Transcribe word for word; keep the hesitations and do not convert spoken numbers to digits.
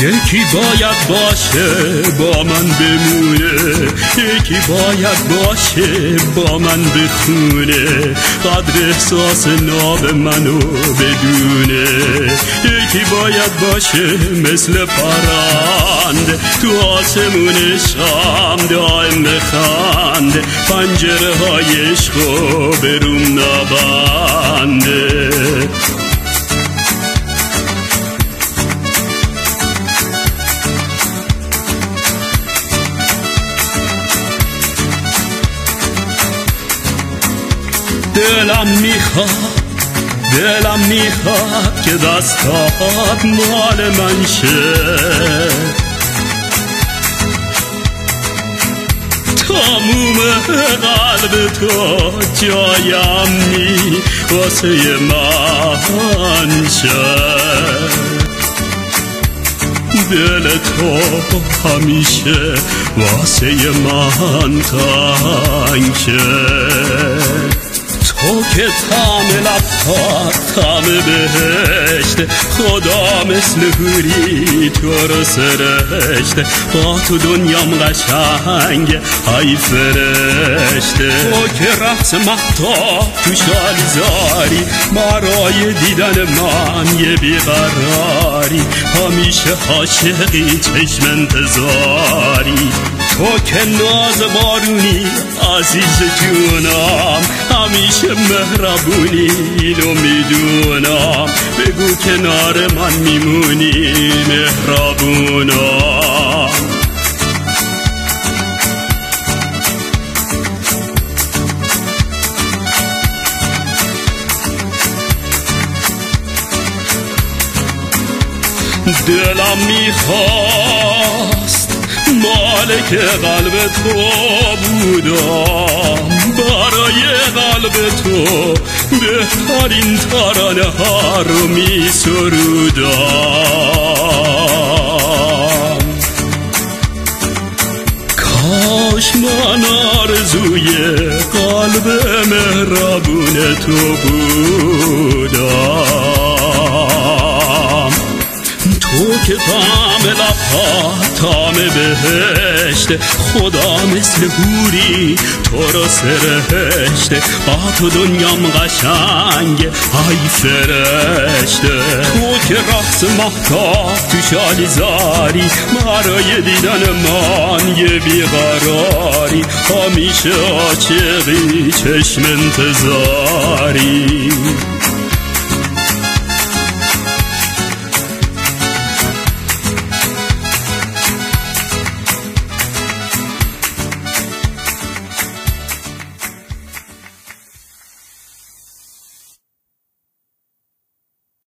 یکی باید باشه با من بمونه، یکی باید باشه با من بخونه، قدر احساس ناب منو بدونه. یکی باید باشه مثل پرنده تو آسمون شام دائم بخنده، پنجره های عشقو بروم نبنده. دلم میخواد دلم میخواد که دستات مال من شه، تموم قلب تو جای امنی واسه من شه. دل تو همیشه واسه من تنگ شه. تو که طعم لبات طعم بهشت، خدا مثل حوری تو رو سرشته، با تو دنیام قشنگ های فرشته. تو که رقص مهتاب تو شالیزاری، برای دیدن من یه بیقراری، همیشه عاشقی چشم انتظاری. تو که ناز بارونی عزیز جونم، همیشه مهربونی اینو میدونم، بگو کنار من میمونی مهربونم. دلم میخواست مالک قلب تو بودم، برای قلب تو بهترین ترانه ها رو می سرودم. کاش من آرزوی قلب مهربون تو بودم. تو که طعم لبها طعم بهشت، خدا مثل حوری تو رو سرشته، با تو دنیام قشنگ های فرشته. تو که رقص مهتاب تو شالیزاری، برای دیدن من یه بیقراری، همیشه عاشقی چشم انتظاری.